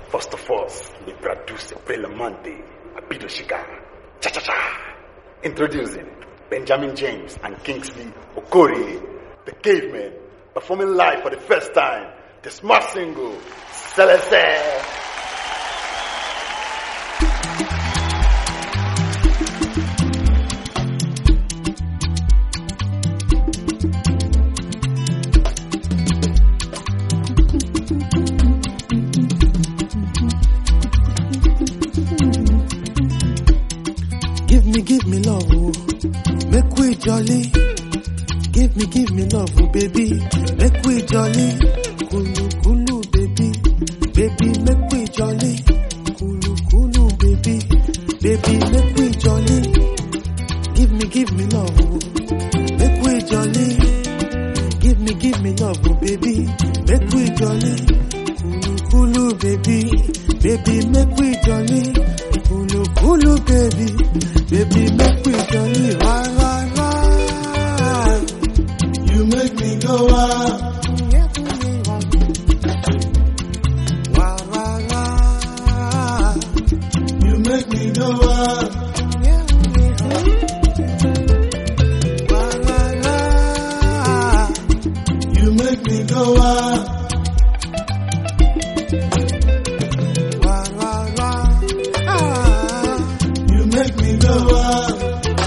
First of all, we produce Prelamante, Abido Shiga, Cha-cha-cha. Introducing Benjamin James and Kingsley Okorie, the Cavemen, performing live for the first time, the smart single, Celeste. Give me love, oh. Make we jolly. Give me love, oh, baby. Make we jolly. Kulu, kulu, baby. Baby, make we jolly. Kulu, kulu, baby. Baby, make we jolly. Give me love, oh. Make we jolly. Give me love, oh, baby. Make we jolly. Kulu, kulu, baby. Baby, make we jolly. Kulu, kulu, baby. Baby, make me jolly, why, why? You make me go wild. Why, why? You make me go wild. Why, why? You make me go wild. Make me go wild.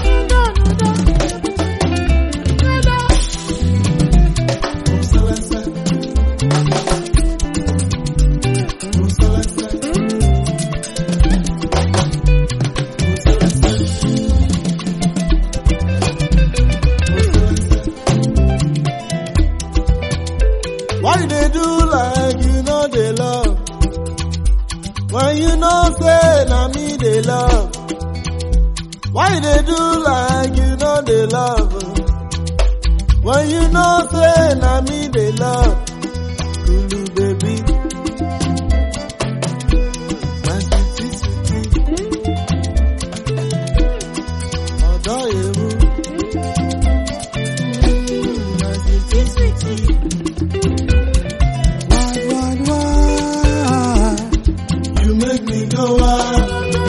Why they do like you know they love? When you know say na me they love. Why they do like you know they love? When you know say na me they love. Kulu baby, my sweetie sweetie, odo ewu, my sweetie sweetie. Why? You make me go wild.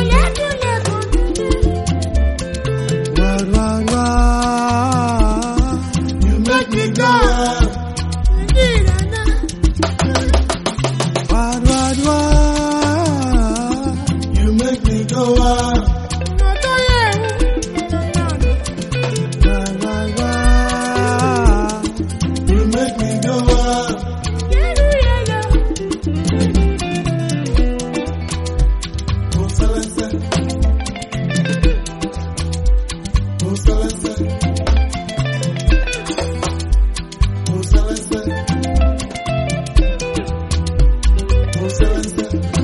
You make me go wild. You make me go wild. Oh Celeste, oh Celeste, oh Celeste, oh Celeste.